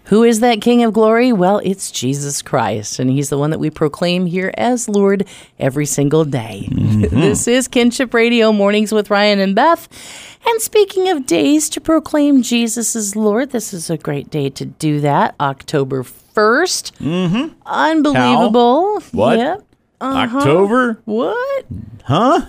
Who is that King of Glory? Well, it's Jesus Christ, and he's the one that we proclaim here as Lord every single day. This is Kinship Radio Mornings with Ryan and Beth. And speaking of days to proclaim Jesus as Lord, this is a great day to do that. October 1st. Unbelievable. Cal? What? Yep. October? What? Huh?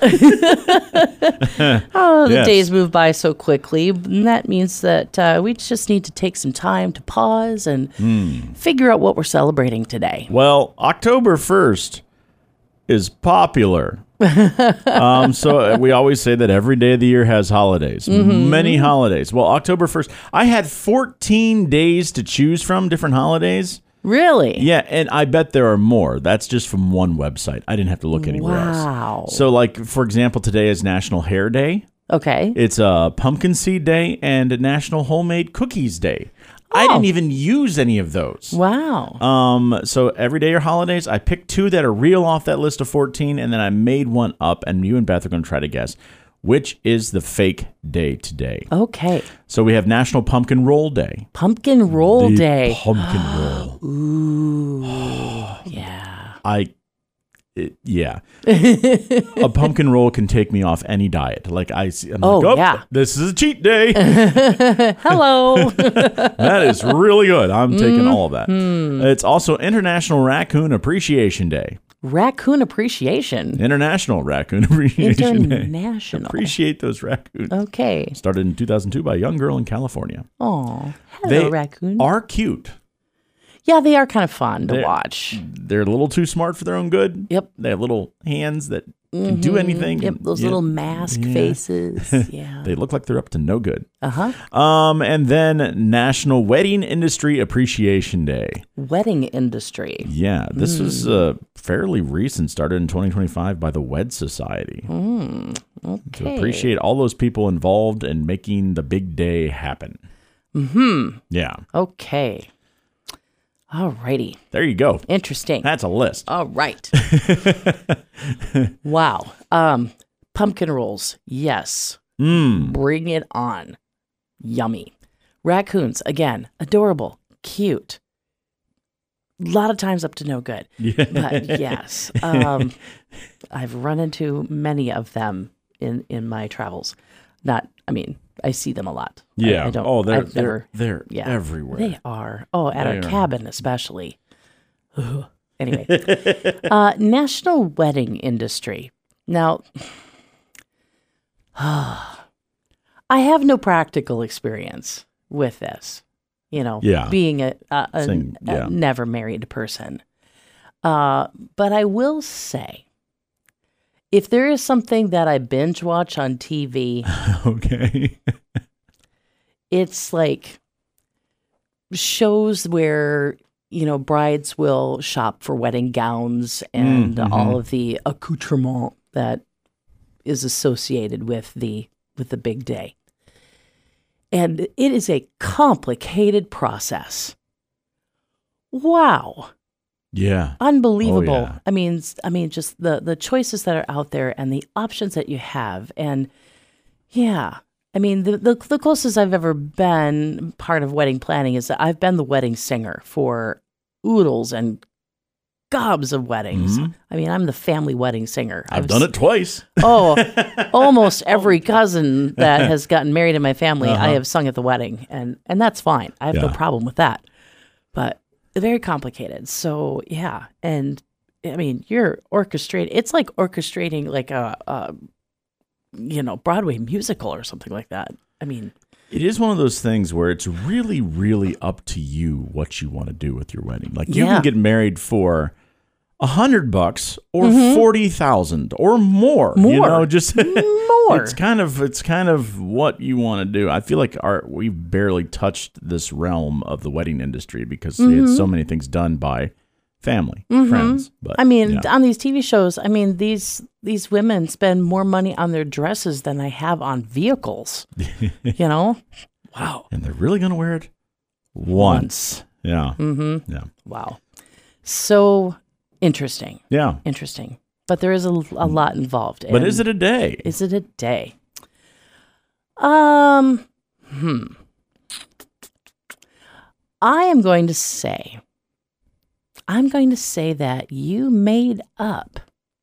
The days move by so quickly. And that means that we just need to take some time to pause and figure out what we're celebrating today. Well, October 1st is popular. So we always say that every day of the year has holidays, many holidays. Well, October 1st, I had 14 days to choose from, different holidays. Really? Yeah, and I bet there are more. That's just from one website. I didn't have to look anywhere else. So, like, for example, today is National Hair Day. Okay. It's a Pumpkin Seed Day and a National Homemade Cookies Day. I didn't even use any of those. Wow. So every day are holidays. I picked 2 that are real off that list of 14, and then I made one up, and you and Beth are going to try to guess which is the fake day today. Okay. So we have National Pumpkin Roll Day. Pumpkin Roll Day. Pumpkin roll. Ooh. Yeah. Yeah. A pumpkin roll can take me off any diet. Like I'm like, this is a cheat day. Hello. That is really good. I'm taking all of that. It's also International Raccoon Appreciation Day. Raccoon Appreciation. International Raccoon Appreciation Day. International. Appreciate those raccoons. Okay. Started in 2002 by a young girl in California. Oh, hello, raccoon. They are cute. Yeah, they are kind of fun to watch. They're a little too smart for their own good. Yep. They have little hands that can do anything. Yep, those little mask faces. Yeah. They look like they're up to no good. Uh-huh. And then National Wedding Industry Appreciation Day. Wedding industry. Yeah, this was fairly recent, started in 2025 by the Wed Society. Okay. To appreciate all those people involved in making the big day happen. Yeah. Okay. All righty. There you go. Interesting. That's a list. All right. Wow. Pumpkin rolls. Yes. Bring it on. Yummy. Raccoons, again, adorable, cute. A lot of times up to no good. Yeah. But yes, I've run into many of them in my travels. I see them a lot. Yeah. I don't. They're everywhere. They are. Oh, at our cabin especially. Ugh. Anyway, National Wedding Industry. Now, I have no practical experience with this. Being a never married person. But I will say, if there is something that I binge watch on TV, okay, it's like shows where, brides will shop for wedding gowns and all of the accoutrement that is associated with the big day. And it is a complicated process. Wow. Yeah. Unbelievable. Oh, yeah. I mean, just the choices that are out there and the options that you have. And yeah, I mean, the closest I've ever been part of wedding planning is that I've been the wedding singer for oodles and gobs of weddings. I mean, I'm the family wedding singer. I've done it twice. Oh, almost every cousin that has gotten married in my family, I have sung at the wedding. And that's fine. I have no problem with that. But very complicated. So, yeah. And, I mean, you're orchestrating. It's like orchestrating like a Broadway musical or something like that. I mean, it is one of those things where it's really, really up to you what you want to do with your wedding. Like, you can get married for $100 or 40,000 or more. Just more. It's kind of what you want to do. I feel like we've barely touched this realm of the wedding industry because it's so many things done by family, friends. But I mean, on these TV shows, I mean, these women spend more money on their dresses than I have on vehicles. Wow. And they're really going to wear it once. Yeah. Yeah. Wow. So interesting. Yeah. Interesting. But there is a lot involved. But is it a day? Is it a day? I'm going to say that you made up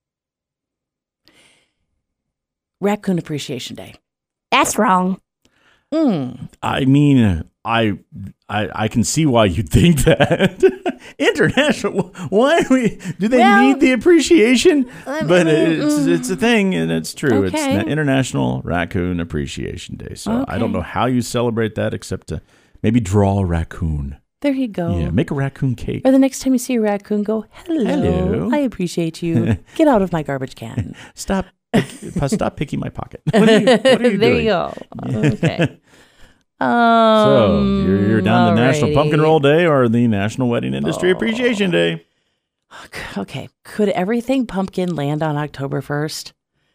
Raccoon Appreciation Day. That's wrong. I mean, I can see why you think that. International. Why do they need the appreciation? But it's a thing, and it's true. Okay. It's International Raccoon Appreciation Day. So I don't know how you celebrate that except to maybe draw a raccoon. There you go. Yeah, make a raccoon cake. Or the next time you see a raccoon, go, hello. Hello. I appreciate you. Get out of my garbage can. Stop picking my pocket. What are you doing? There you go. Okay. So you're down to National Pumpkin Roll Day or the National Wedding Industry Appreciation Day. Okay. Could everything pumpkin land on October 1st?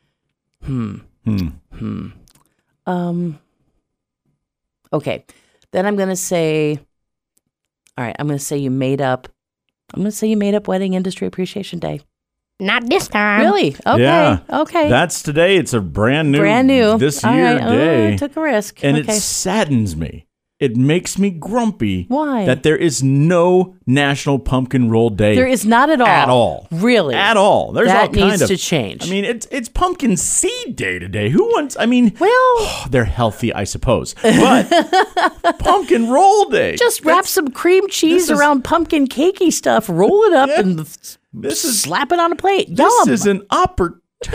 Okay. Then I'm going to say, all right, I'm going to say you made up Wedding Industry Appreciation Day. Not this time. Really? Okay. Yeah. Okay. That's today. It's a brand new this year day. I took a risk. And it saddens me. It makes me grumpy. Why? That there is no National Pumpkin Roll Day. There is not at all. At all. Really? At all. There's that all kind needs of, to change. I mean, it's Pumpkin Seed Day today. Who wants, I mean, they're healthy, I suppose. But Pumpkin Roll Day. Just wrap some cream cheese around pumpkin cakey stuff, roll it up, and slap it on a plate. This Yum. is an opportunity.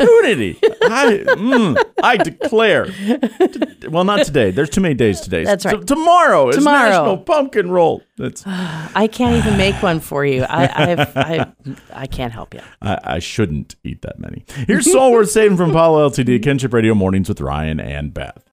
I declare. Well, not today. There's too many days today. That's right. Tomorrow is National Pumpkin Roll. I can't even make one for you. I can't help you. I shouldn't eat that many. Here's Soul Worth Saving from Paula LTD, Kinship Radio Mornings with Ryan and Beth.